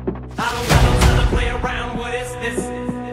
I don't got no time to play around. What is this?